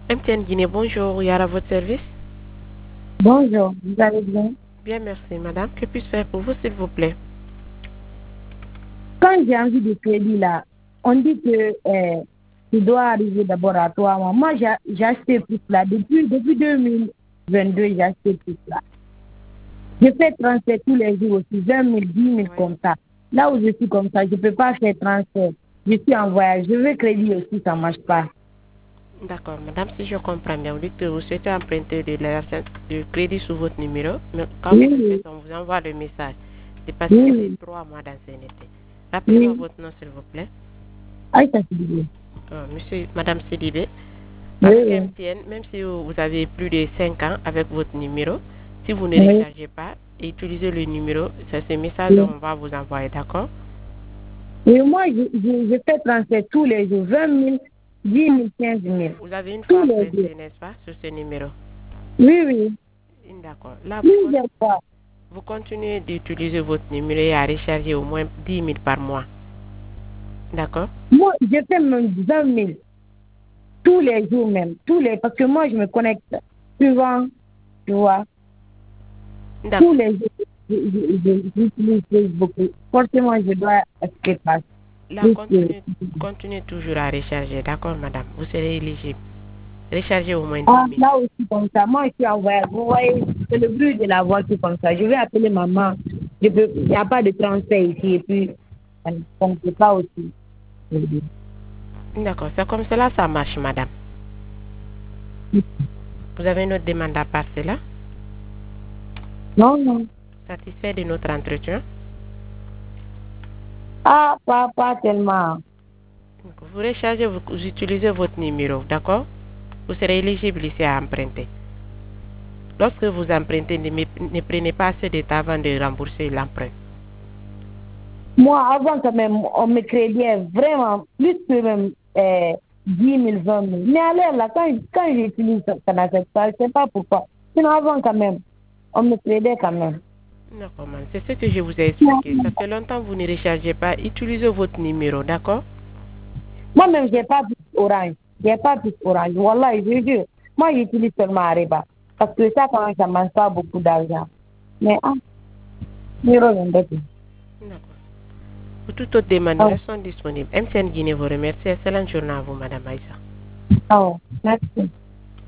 MTN Guinée, bonjour, Yara, à votre service. Bonjour, vous allez bien? Bien, merci, madame. Que puis-je faire pour vous, s'il vous plaît? Quand j'ai envie de crédit là, on dit que tu dois arriver d'abord à toi. Moi, j'ai acheté plus là. Depuis 2022, j'ai acheté plus là. Je fais transfert tous les jours aussi, 20 000, 10 000 Oui. comme ça. Là où je suis comme ça, je ne peux pas faire transfert. Je suis en voyage. Je veux crédit aussi, ça ne marche pas. D'accord, madame, si je comprends bien, vous dites que vous souhaitez emprunter de crédit sur votre numéro, mais quand vous Oui, le oui, faites, on vous envoie le message. C'est parce qu'il y a les oui, 3 mois d'ancienneté. Rappelez-moi oui. votre nom, s'il vous plaît. Aïcha Sidibé. Monsieur, madame Sidibé. Oui, Avec oui, MTN, même si vous avez plus de 5 ans avec votre numéro, si vous ne oui, rechargez pas, utilisez le numéro, c'est ce message dont oui. on va vous envoyer, d'accord? Et moi, je fais transfert tous les jours, 20 000, 10 000, 15 000. Vous avez une Tous fois les jours. emprunté, n'est-ce pas, sur ce numéro? Oui, oui. D'accord. Là, Plusieurs fois. vous continuez d'utiliser votre numéro et à recharger au moins 10 000 par mois. D'accord? Moi, je fais même 20 000. Tous les jours même. Parce que moi, je me connecte souvent, tu vois. Tous D'accord. les jours, j'utilise Facebook. Forcément, je dois être passe. Là, Plus que- continuez toujours à recharger. D'accord, madame? Vous serez éligible. Rechargez au moins 10 Ah, 000. là aussi, comme ça. Moi, je suis en voyage. Vous voyez, c'est le bruit de la voiture comme ça. Je vais appeler maman. Il n'y a pas de transfert ici. Et puis, ça ne peut pas aussi. D'accord. C'est comme cela, ça marche, madame. Vous avez une autre demande à passer là? Non, non. Satisfait de notre entretien? Ah, pas tellement. Vous rechargez, vous utilisez votre numéro. D'accord? Vous serez éligible ici à emprunter. Lorsque vous empruntez, ne prenez pas assez de temps avant de rembourser l'emprunt. Moi, avant quand même, on me créditait vraiment plus que même 10 000, 20 000. Mais alors là, quand j'utilise ça n'accepte pas, je ne sais pas pourquoi. Sinon, avant quand même, on me créditait quand même. D'accord, man. C'est ce que je vous ai expliqué. Ça fait longtemps que vous ne rechargez pas. Utilisez votre numéro, d'accord? Moi-même, je n'ai pas plus orange. Je n'ai pas plus orange. Wallah, je jure. Moi, j'utilise seulement Ariba. Parce que ça, quand même, ça ne mange pas beaucoup d'argent. Mais, je reviens de tout. D'accord. Pour toute autre demande, nous Oh, restons disponibles. MTN Guinée vous remercie. Excellente journée à vous, Madame Aïssa. oh, merci.